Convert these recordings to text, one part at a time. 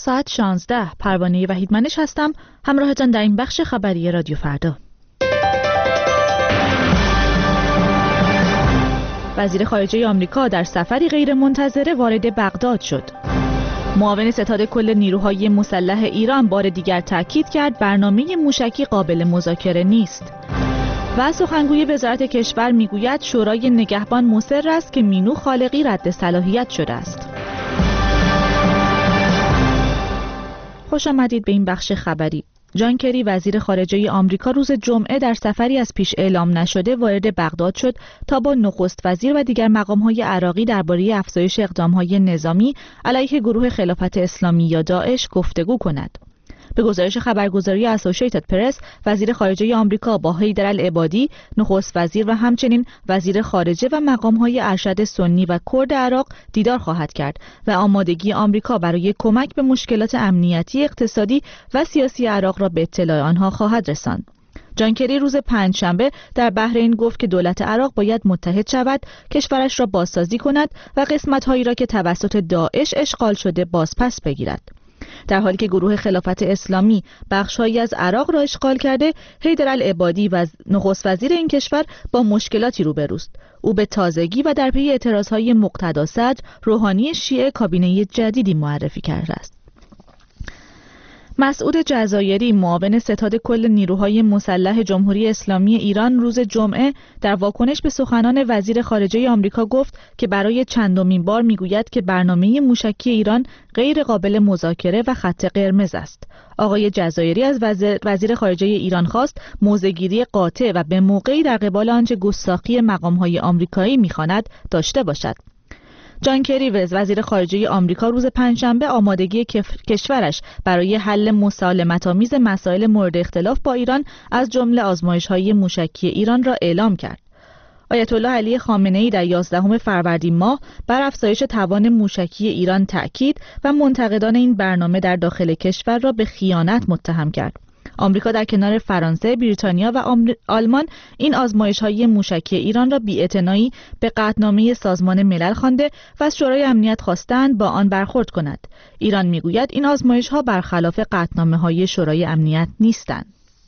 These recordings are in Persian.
ساعت 16 پروانه وحیدمنش هستم، همراهتان در این بخش خبری رادیو فردا. وزیر خارجه آمریکا در سفری غیر منتظره وارد بغداد شد. معاون ستاد کل نیروهای مسلح ایران بار دیگر تاکید کرد برنامه موشکی قابل مذاکره نیست. و سخنگوی وزارت کشور میگوید شورای نگهبان مصر است که مینو خالقی رد صلاحیت شده است. خوش آمدید به این بخش خبری. جان کری وزیر خارجه آمریکا روز جمعه در سفری از پیش اعلام نشده وارد بغداد شد تا با نخست وزیر و دیگر مقام‌های عراقی درباره افزایش اقدام‌های نظامی علیه گروه خلافت اسلامی یا داعش گفتگو کند. به گزارش خبرگزاری اسوسییتد پرس، وزیر خارجه آمریکا با حیدرالعبادی، نخست وزیر و همچنین وزیر خارجه و مقام‌های ارشد سنی و کرد عراق دیدار خواهد کرد و آمادگی آمریکا برای کمک به مشکلات امنیتی، اقتصادی و سیاسی عراق را به اطلاع آنها خواهد رساند. جان کری روز پنجشنبه در بحرین گفت که دولت عراق باید متحد شود، کشورش را بازسازی کند و قسمت‌هایی را که توسط داعش اشغال شده بازپس بگیرد. در حالی که گروه خلافت اسلامی بخش‌هایی از عراق را اشغال کرده، حیدرالعبادی و نخست وزیر این کشور با مشکلاتی روبروست. او به تازگی و در پی اعتراضهای مقتدا صدر، روحانی شیعه کابینه جدیدی معرفی کرده است. مسعود جزایری معاون ستاد کل نیروهای مسلح جمهوری اسلامی ایران روز جمعه در واکنش به سخنان وزیر خارجه آمریکا گفت که برای چندمین بار میگوید که برنامه موشکی ایران غیر قابل مذاکره و خط قرمز است. آقای جزایری از وزیر خارجه ایران خواست موضع‌گیری قاطع و به موقعی در قبال آنچه گستاخی مقام‌های آمریکایی می‌خواند داشته باشد. جان کری وزیر خارجه آمریکا روز پنجشنبه آمادگی کشورش برای حل مسالمت‌آمیز مسائل مورد اختلاف با ایران از جمله آزمایش‌های موشکی ایران را اعلام کرد. آیت الله علی خامنه‌ای در 11 فروردین ماه بر افزایش توان موشکی ایران تأکید و منتقدان این برنامه در داخل کشور را به خیانت متهم کرد. آمریکا در کنار فرانسه، بریتانیا و آلمان این آزمایش‌های موشکی ایران را بی‌اعتنایی به قطعنامه سازمان ملل خوانده و از شورای امنیت خواستند با آن برخورد کند. ایران میگوید این آزمایش‌ها برخلاف قطعنامه‌های شورای امنیت نیستند.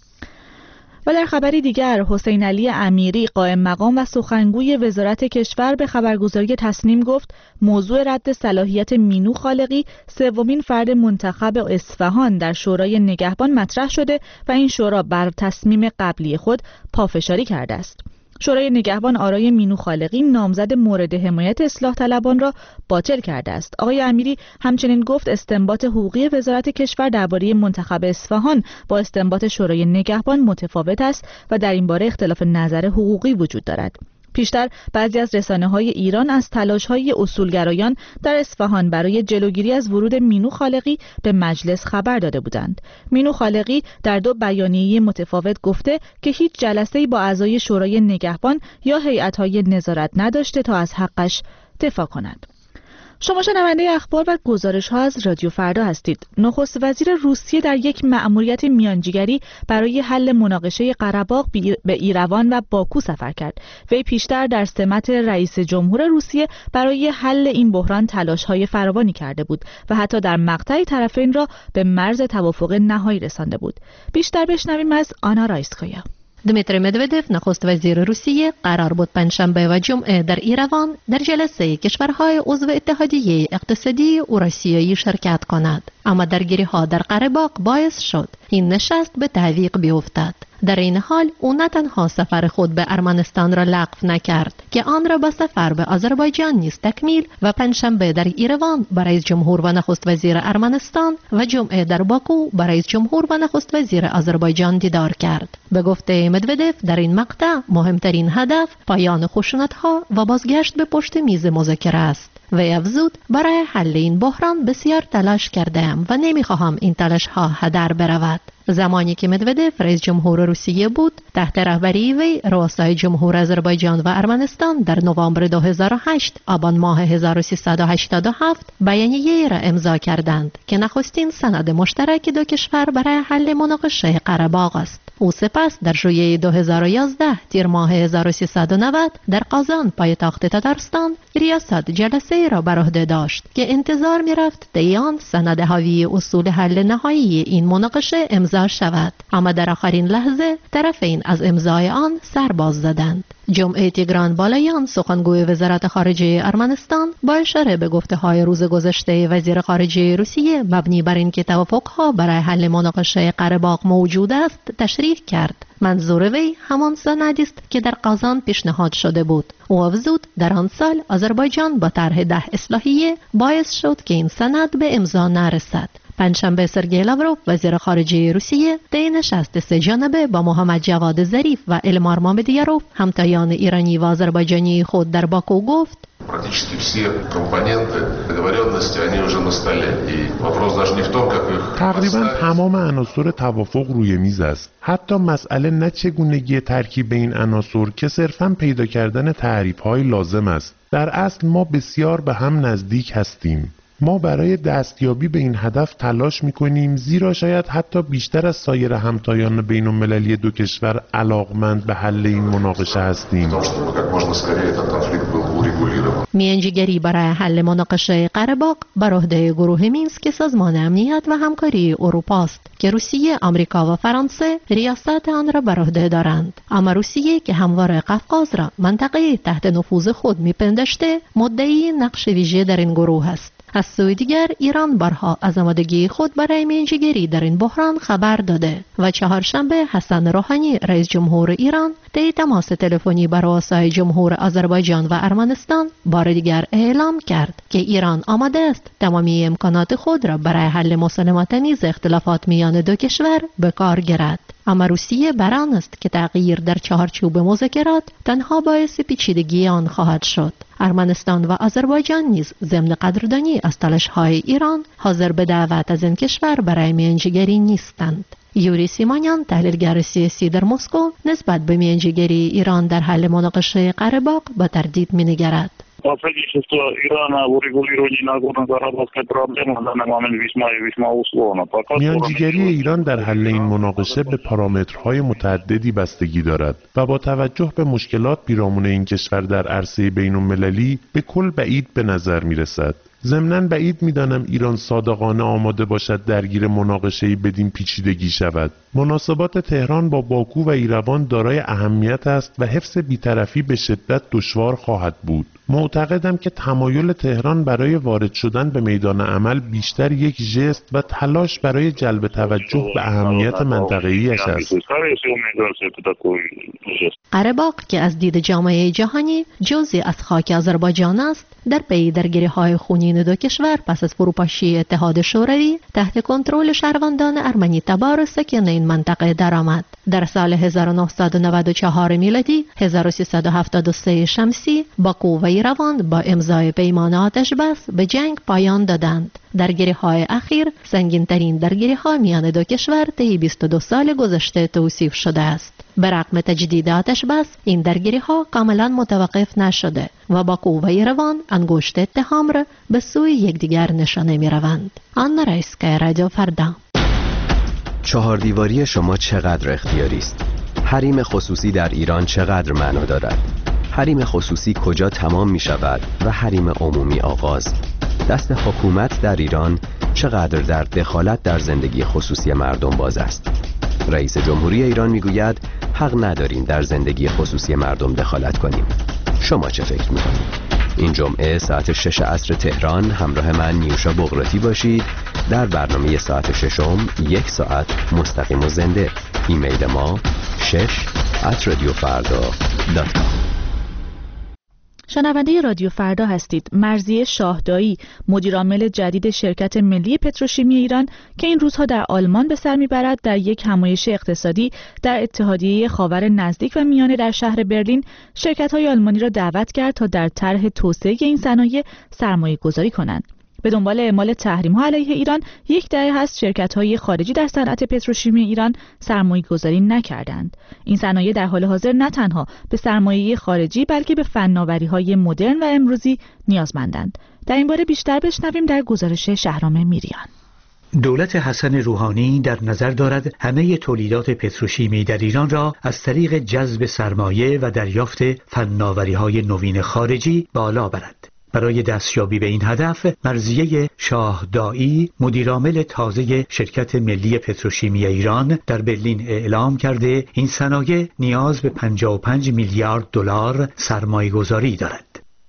و در خبری دیگر، حسین علی امیری قائم مقام و سخنگوی وزارت کشور به خبرگزاری تسنیم گفت موضوع رد صلاحیت مینو خالقی، سومین فرد منتخب اصفهان در شورای نگهبان مطرح شده و این شورا بر تصمیم قبلی خود پافشاری کرده است. شورای نگهبان آرای مینو خالقی نامزد مورد حمایت اصلاح طلبان را باطل کرده است. آقای امیری همچنین گفت استنباط حقوقی وزارت کشور درباره منتخب اصفهان با استنباط شورای نگهبان متفاوت است و در این باره اختلاف نظر حقوقی وجود دارد. پیشتر بعضی از رسانه‌های ایران از تلاش‌های اصولگرایان در اصفهان برای جلوگیری از ورود مینو خالقی به مجلس خبر داده بودند. مینو خالقی در 2 بیانیه متفاوت گفته که هیچ جلسه‌ای با اعضای شورای نگهبان یا هیئت‌های نظارت نداشته تا از حقش دفاع کند. شما شنونده اخبار و گزارش‌ها از رادیو فردا هستید. نخست وزیر روسیه در یک مأموریت میانجیگری برای حل مناقشه قره‌باغ به ایروان و باکو سفر کرد. وی پیشتر در سمت رئیس جمهور روسیه برای حل این بحران تلاش‌های فراوانی کرده بود و حتی در مقطعی طرفین را به مرز توافق نهایی رسانده بود. بیشتر بشنویم از آنا رایسکایا. دمیتری مدودف نخست وزیر روسیه قرار بود پنجشنبه و جمعه در ایروان در جلسه کشورهای عضو اتحادیه اقتصادی اوراسیایی شرکت کند، اما درگیری‌ها در قره‌باغ باعث شد این نشست به تعویق بیفتد. در این حال او نه تنها سفر خود به ارمنستان را لغو نکرد که آن را با سفر به آذربایجان نیز تکمیل و پنجشنبه در ایروان با رئیس جمهور و نخست وزیر ارمنستان و جمعه در باکو با رئیس جمهور و نخست وزیر آذربایجان دیدار کرد. به گفته مدودف در این مقطع مهمترین هدف پایان خشونت‌ها و بازگشت به پشت میز مذاکره است. و افزود برای حل این بحران بسیار تلاش کردم و نمیخواهم این تلاش‌ها هدر برود. زمانی که مدودف رئیس جمهور روسیه بود، تحت رهبری وی رؤسای جمهور آذربایجان و ارمنستان در نوامبر 2008 آبان ماه 1387 بیانیه را امضا کردند که نخستین سند مشترک 2 کشور برای حل مناقشه قره‌باغ است. او سپس در ژوئیه 2011 تیر ماه 1390 در قازان پایتخت تتارستان ریاست جلسه را بر عهده داشت که انتظار می‌رفت طی آن سند حاوی اصول حل نهایی این مناقشه امضا شود، اما در آخرین لحظه طرفین از امضای آن سر باز زدند. جمعه تیگران بالایان سخنگوی وزارت خارجه ارمنستان با اشاره به گفته‌های روز گذشته وزیر خارجه روسیه مبنی بر اینکه توافق‌ها برای حل مناقشه قره‌باغ موجود است تشریح کرد. منظور وی همان سندی است که در قازان پیشنهاد شده بود. او افزود در آن سال آذربایجان با طرح 10 اصلاحیه باعث شد که این سند به امضا نرسد. پنجشنبه سرگئی لاوروف وزیر خارجه روسیه در نشست سه جانبه با محمد جواد ظریف و المار مامدیاروف همتایان ایرانی و آذربایجانی خود در باکو گفت Практически все компоненты договоренности, они уже на столе. И вопрос даже не в том, как их... تقریبا تمام عناصر توافق روی میز است. حتی مسئله نه چگونگی ترکیب این عناصر که صرفاً پیدا کردن تعریف‌های لازم است. در اصل ما بسیار به هم نزدیک هستیم. ما برای دستیابی به این هدف تلاش می‌کنیم، زیرا شاید حتی بیشتر از سایر همتایان بین‌المللی دو کشور علاقمند به حل این مناقشه هستیم. میانجیگری برای حل مناقشه قره‌باغ بر عهده گروه مینسک سازمان امنیت و همکاری اروپا است که روسیه، آمریکا و فرانسه ریاست آن را بر عهده دارند. اما روسیه که همواره قفقاز را منطقه تحت نفوذ خود میپنداشته، مدعی نقش ویژه در این گروه است. از سوی دیگر ایران بارها از آمادگی خود برای میانجیگری در این بحران خبر داده و چهارشنبه حسن روحانی رئیس جمهور ایران طی تماس تلفنی با رؤسای جمهور آذربایجان و ارمنستان بار دیگر اعلام کرد که ایران آماده است تمامی امکانات خود را برای حل مسالمت‌آمیز اختلافات میان دو کشور به کار گیرد. اما روسیه بر آن است که تغییر در چهارچوب مذاکرات تنها باعث پیچیدگی آن خواهد شد. ارمنستان و آذربایجان نیز ضمن قدردانی از تلاش‌های ایران حاضر به دعوت از این کشور برای میانجیگری نیستند. یوری سیمانیان تحلیلگر سیاسی در مسکو نسبت به میانجیگری ایران در حل مناقشه قره‌باغ با تردید می‌نگرد. Посредничество Ирана в урегулировании Нагорно-Карабахской проблемы в данный момент весьма и весьма условно. میانجیگری ایران در حل این مناقشه به پارامترهای متعددی بستگی دارد و با توجه به مشکلات پیرامون این کشور در عرصه بین‌المللی به کل بعید به نظر می‌رسد. ضمناً بعید می‌دانم ایران صادقانه آماده باشد درگیر مناقشه‌ای بدین پیچیدگی شود. مناسبات تهران با باکو و ایروان دارای اهمیت است و حفظ بی‌طرفی به شدت دشوار خواهد بود. معتقدم که تمایل تهران برای وارد شدن به میدان عمل بیشتر یک ژست و تلاش برای جلب توجه به اهمیت منطقه‌ایش است. قره‌باغ که از دید جامعه جهانی جزئی از خاک آذربایجان است، در پی درگیری‌های خونین دو کشور پس از فروپاشی اتحاد شوروی تحت کنترل شهروندان ارمنی تبار ساکن این منطقه درآمد. در سال 1994 میلادی 1373 شمسی باکو و ایروان با امضای پیمان آتش‌بس به جنگ پایان دادند. درگیری‌های اخیر سنگین‌ترین درگیری‌ها میان دو کشور طی 22 سال گذشته توصیف شده است. برغم تجدید آتش‌بس این درگیری‌ها کاملا متوقف نشده و باکو و ایروان انگشت اتهام را به سوی یکدیگر نشانه می‌روند. آنا رایسکا، رادیو فردا. چهاردیواری شما چقدر اختیاری است؟ حریم خصوصی در ایران چقدر معنا دارد؟ حریم خصوصی کجا تمام می شود و حریم عمومی آغاز؟ دست حکومت در ایران چقدر در دخالت در زندگی خصوصی مردم باز است؟ رئیس جمهوری ایران می گوید حق نداریم در زندگی خصوصی مردم دخالت کنیم. شما چه فکر می کنید؟ این جمعه ساعت 6 عصر تهران همراه من نیوشا بغراتی باشید در برنامه ساعت 6 یک ساعت مستقیم و زنده. ایمیل ما 6@radiofarda.com. شنونده رادیو فردا هستید. مرضیه شاهدایی، مدیرعامل جدید شرکت ملی پتروشیمی ایران که این روزها در آلمان به سر میبرد، در یک همایش اقتصادی در اتحادیه خاور نزدیک و میانه در شهر برلین شرکت‌های آلمانی را دعوت کرد تا در طرح توسعه این صنایع سرمایه‌گذاری کنند. به دنبال اعمال تحریم‌ها علیه ایران یک دهه هست شرکت‌های خارجی در صنعت پتروشیمی ایران سرمایه‌گذاری نکردند. این صنایع در حال حاضر نه تنها به سرمایه خارجی بلکه به فناوری‌های مدرن و امروزی نیازمندند. در این باره بیشتر بشنویم در گزارش شهرام میریان. دولت حسن روحانی در نظر دارد همه تولیدات پتروشیمی در ایران را از طریق جذب سرمایه و دریافت فناوری‌های نوین خارجی بالا برد. برای دستیابی به این هدف، مرضیه شاهدائی، مدیرعامل تازه شرکت ملی پتروشیمی ایران، در برلین اعلام کرده این صنایع نیاز به 55 میلیارد دلار سرمایه‌گذاری دارد.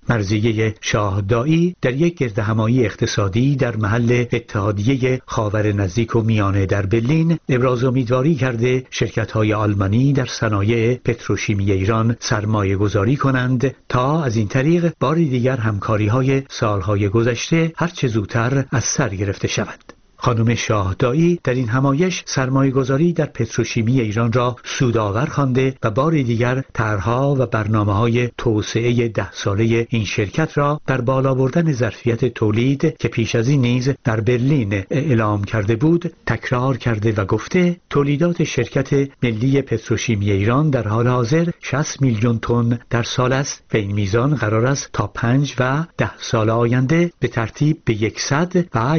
مرضیه شاهدائی در یک گردهمایی اقتصادی در محل اتحادیه خاور نزدیک و میانه در برلین ابراز امیدواری کرده شرکت‌های آلمانی در صنایع پتروشیمی ایران سرمایه گذاری کنند تا از این طریق بار دیگر همکاری‌های سالهای گذشته هرچه زودتر از سر گرفته شود. خانم شاهدائی در این همایش سرمایه‌گذاری در پتروشیمی ایران را سودآور خوانده و بار دیگر طرح‌ها و برنامه‌های توسعه 10 ساله این شرکت را در بالا بردن ظرفیت تولید که پیش از این نیز در برلین اعلام کرده بود تکرار کرده و گفته تولیدات شرکت ملی پتروشیمی ایران در حال حاضر 60 میلیون تن در سال است و این میزان قرار است تا 5 و 10 سال آینده به ترتیب به 100 و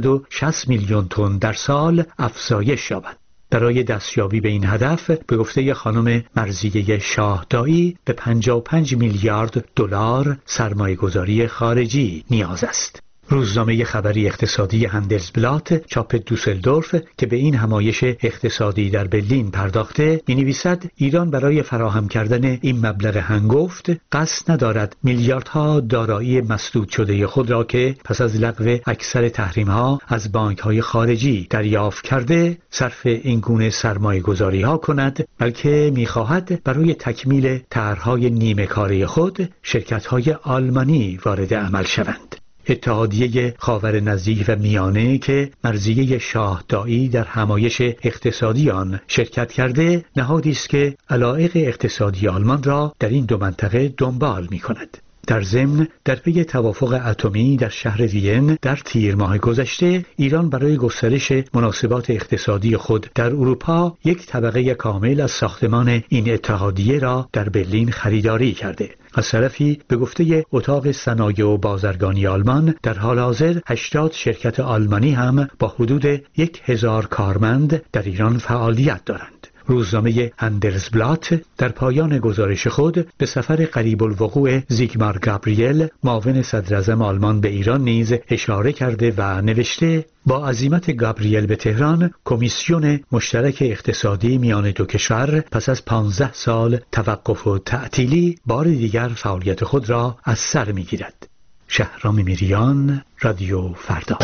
160 میلیون تن در سال افزایش یابد. برای دستیابی به این هدف به گفته خانم مرضیه شاهدائی به 55 میلیارد دلار سرمایه‌گذاری خارجی نیاز است. روزنامه خبری اقتصادی هندلزبلات چاپ دوسلدورف که به این همایش اقتصادی در برلین پرداخته می‌نویسد ایران برای فراهم کردن این مبلغ هنگفت قصد ندارد میلیاردها دارایی مسدود شده خود را که پس از لغو اکثر تحریم‌ها از بانک‌های خارجی دریافت کرده صرف این گونه سرمایه‌گذاری‌ها کند، بلکه می‌خواهد برای تکمیل طرح‌های نیمه کاره خود شرکت‌های آلمانی وارد عمل شوند. اتحادیه خاور نزدیک و میانه که مرضیه شاهدائی در همایش اقتصادی آن شرکت کرده نهادی است که علایق اقتصادی آلمان را در این دو منطقه دنبال می کند. در ضمن در پی توافق اتمی در شهر وین در تیر ماه گذشته ایران برای گسترش مناسبات اقتصادی خود در اروپا یک طبقه کامل از ساختمان این اتحادیه را در برلین خریداری کرده. از طرفی به گفته اتاق صنایع و بازرگانی آلمان در حال حاضر 80 شرکت آلمانی هم با حدود 1000 کارمند در ایران فعالیت دارند. روزنامه هندلزبلات در پایان گزارش خود به سفر قریب الوقوع زیگمار گابریل معاون صدراعظم آلمان به ایران نیز اشاره کرده و نوشته با عزیمت گابریل به تهران کمیسیون مشترک اقتصادی میان دو کشور پس از 15 سال توقف و تعطیلی بار دیگر فعالیت خود را از سر می‌گیرد. شهرام میریان، رادیو فردا.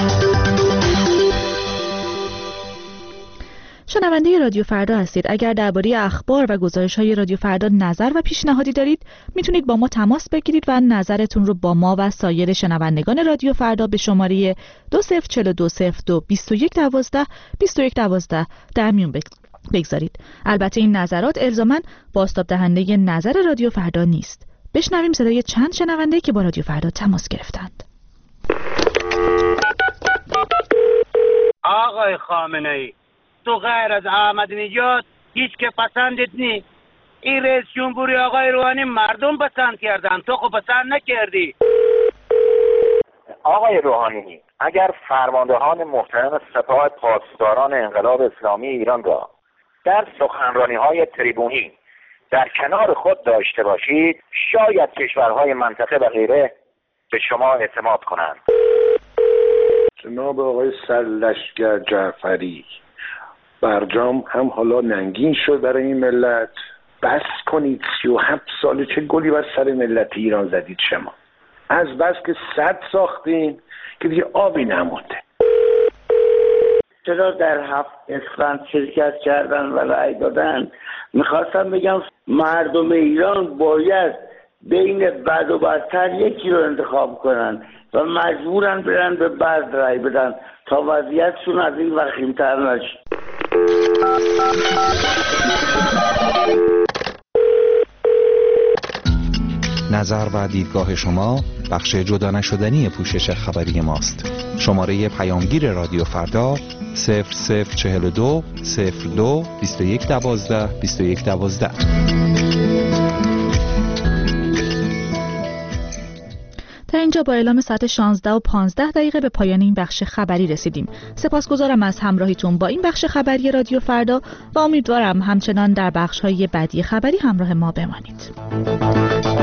شنونده رادیو فردا هستید. اگر درباره اخبار و گزارش‌های رادیو فردا نظر و پیشنهادی دارید میتونید با ما تماس بگیرید و نظرتون رو با ما و سایر شنوندگان رادیو فردا به شماره 2042022112 در میون بگذارید. البته این نظرات الزاماً بازتاب دهنده نظر رادیو فردا نیست. بشنویم صدای چند شنونده که با رادیو فردا تماس گرفتند. آقای خامنه‌ای، تو غیر از احمدی نژاد هیچ که پسندت نی. این رئیس جمهوری آقای روحانی مردم پسند کردن، تو خب پسند نکردی. آقای روحانی، اگر فرماندهان محترم سپاه پاسداران انقلاب اسلامی ایران را در سخنرانی‌های تریبونی در کنار خود داشته باشید، شاید کشورهای منطقه و غیره به شما اعتماد کنند. جناب آقای سرلشکر جعفری، برجام هم حالا ننگین شد برای این ملت. بس کنید، 37 ساله چه گلی بر سر ملت ایران زدید شما. از بس که سد ساختین که دیگه آبی نمونده. چرا در 7 اسفند شرکت کردن و رأی دادن؟ میخواستم بگم مردم ایران باید بین بد و بدتر یکی رو انتخاب کنن و مجبورن برن به بد رأی بدن تا وضعیتشون از این وخیم‌تر نشه. نظر و دیدگاه شما بخش جدا نشدنی پوشش خبری ماست. شماره پیامگیر رادیو فردا 0042 02 2112 2112. در اینجا با اعلام ساعت 16:15 به پایان این بخش خبری رسیدیم. سپاسگزارم از همراهیتون با این بخش خبری رادیو فردا و امیدوارم همچنان در بخش‌های بعدی خبری همراه ما بمانید.